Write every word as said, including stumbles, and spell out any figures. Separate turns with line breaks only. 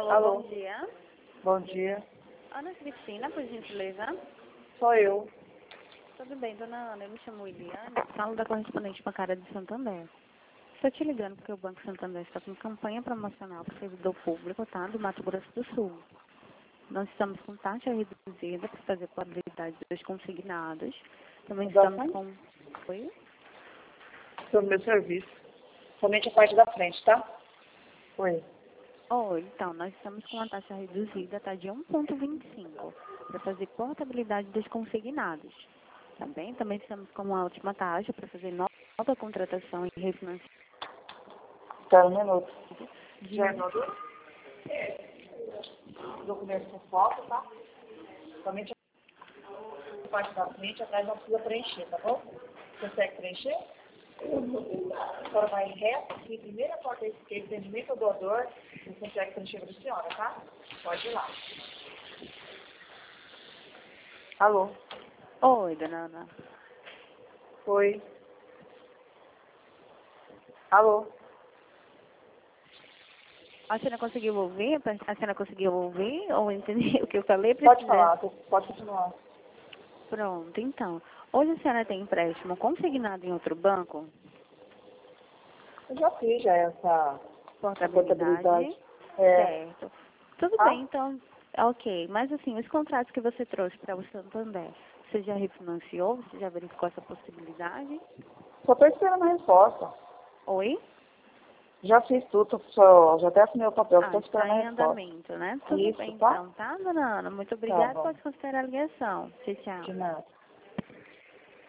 Alô,
Alô.
bom dia.
Bom dia.
Ana Cristina, por gentileza.
Sou eu.
Tudo bem, dona Ana? Eu me chamo Eliane, falo da correspondente bancária de Santander. Estou te ligando porque o Banco Santander está com campanha promocional para o servidor público, tá? Do Mato Grosso do Sul. Nós estamos com taxa reduzida para fazer contabilidade dos consignados. Também estamos
Exatamente.
com... Oi?
Sobre o meu serviço. Somente a parte da frente, tá? Oi.
Oi, então, nós estamos com uma taxa reduzida, tá? De um vírgula vinte e cinco para fazer portabilidade dos consignados. Tá bem? Também estamos com uma última taxa para fazer nova contratação e refinanciamento
Espera um minuto.
de...
Já anotou? Documento com foto, tá? Somente a parte da frente, atrás não precisa preencher, tá bom? Você consegue preencher? Agora vai reto, aqui, primeira porta esquerda, atendimento ao doador, você consegue preencher para a senhora, tá? Pode ir lá. Alô?
Oi, dona Ana.
Oi. Alô?
A senhora conseguiu ouvir? A senhora conseguiu ouvir ou entender o que eu falei?
Pode
Precisa...
falar, pode continuar.
Pronto, então. Hoje a senhora tem empréstimo consignado em outro banco?
Eu já fiz já essa
Portabilidade?
portabilidade. É.
Certo. Tudo
Ah,
bem, então, ok. Mas assim, os contratos que você trouxe para o Santander, você já refinanciou? Você já verificou essa possibilidade?
só estou esperando a resposta.
Oi?
Já fiz tudo, só, já até assinei o papel,
Ah,
estou
está
esperando a
em
resposta.
andamento, né? Tudo
Isso,
bem,
tá?
então, tá, dona Ana? Muito
Tá
obrigada,
bom.
pode considerar a ligação. Tchau, tchau.
De nada.